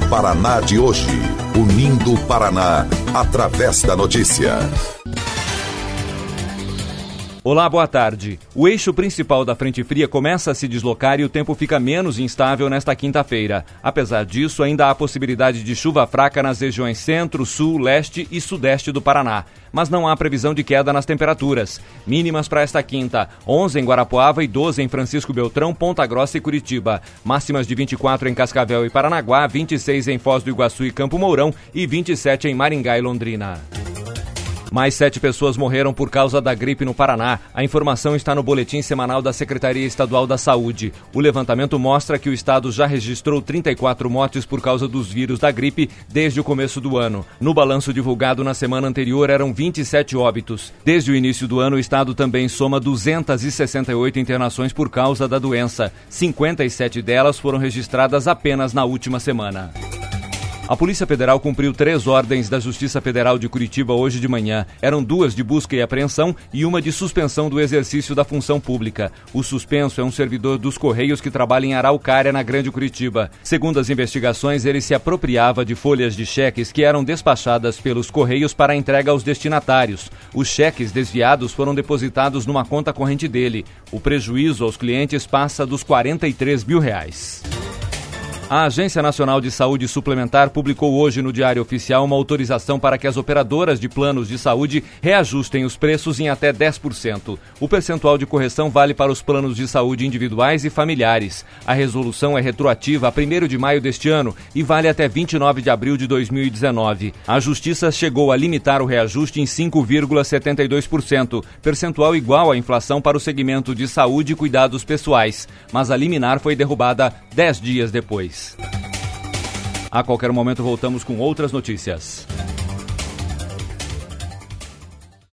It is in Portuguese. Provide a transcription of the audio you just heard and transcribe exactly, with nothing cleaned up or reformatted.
Paraná de hoje. Unindo o Paraná através da notícia. Olá, boa tarde. O eixo principal da frente fria começa a se deslocar e o tempo fica menos instável nesta quinta-feira. Apesar disso, ainda há possibilidade de chuva fraca nas regiões centro, sul, leste e sudeste do Paraná. Mas não há previsão de queda nas temperaturas. Mínimas para esta quinta, onze em Guarapuava e doze em Francisco Beltrão, Ponta Grossa e Curitiba. Máximas de vinte e quatro em Cascavel e Paranaguá, vinte e seis em Foz do Iguaçu e Campo Mourão e vinte e sete em Maringá e Londrina. Mais sete pessoas morreram por causa da gripe no Paraná. A informação está no boletim semanal da Secretaria Estadual da Saúde. O levantamento mostra que o estado já registrou trinta e quatro mortes por causa dos vírus da gripe desde o começo do ano. No balanço divulgado na semana anterior eram vinte e sete óbitos. Desde o início do ano, o estado também soma duzentas e sessenta e oito internações por causa da doença. cinquenta e sete delas foram registradas apenas na última semana. A Polícia Federal cumpriu três ordens da Justiça Federal de Curitiba hoje de manhã. Eram duas de busca e apreensão e uma de suspensão do exercício da função pública. O suspenso é um servidor dos Correios que trabalha em Araucária, na Grande Curitiba. Segundo as investigações, ele se apropriava de folhas de cheques que eram despachadas pelos Correios para entrega aos destinatários. Os cheques desviados foram depositados numa conta corrente dele. O prejuízo aos clientes passa dos quarenta e três mil reais. A Agência Nacional de Saúde Suplementar publicou hoje no Diário Oficial uma autorização para que as operadoras de planos de saúde reajustem os preços em até dez por cento. O percentual de correção vale para os planos de saúde individuais e familiares. A resolução é retroativa a primeiro de maio deste ano e vale até vinte e nove de abril de dois mil e dezenove. A Justiça chegou a limitar o reajuste em cinco vírgula setenta e dois por cento, percentual igual à inflação para o segmento de saúde e cuidados pessoais, mas a liminar foi derrubada dez dias depois. A qualquer momento voltamos com outras notícias.